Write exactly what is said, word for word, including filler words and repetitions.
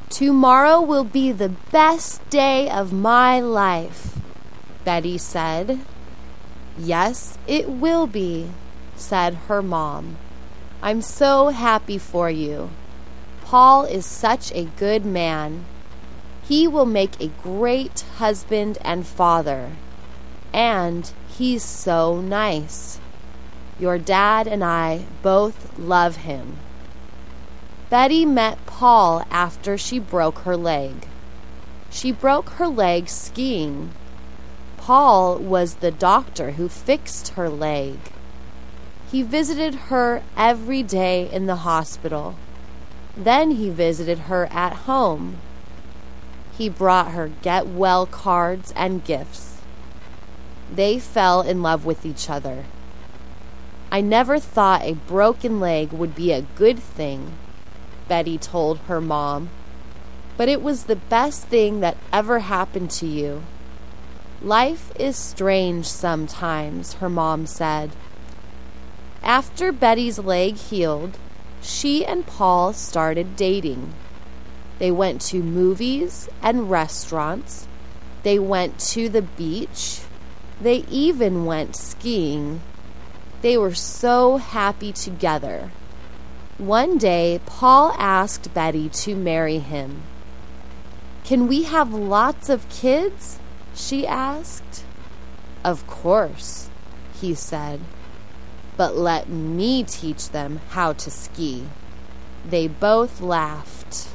Tomorrow will be the best day of my life, Betty said. Yes, it will be, said her mom. I'm so happy for you. Paul is such a good man. He will make a great husband and father. And he's so nice. Your dad and I both love him. Betty met Paul after she broke her leg. She broke her leg skiing. Paul was the doctor who fixed her leg. He visited her every day in the hospital. Then he visited her at home. He brought her get-well cards and gifts. They fell in love with each other. I never thought a broken leg would be a good thing, Betty told her mom. But it was the best thing that ever happened to you. Life is strange sometimes, her mom said. After Betty's leg healed, she and Paul started dating. They went to movies and restaurants. They went to the beach. They even went skiing. They were so happy together. One day, Paul asked Betty to marry him. Can we have lots of kids? She asked. Of course, he said. But let me teach them how to ski. They both laughed.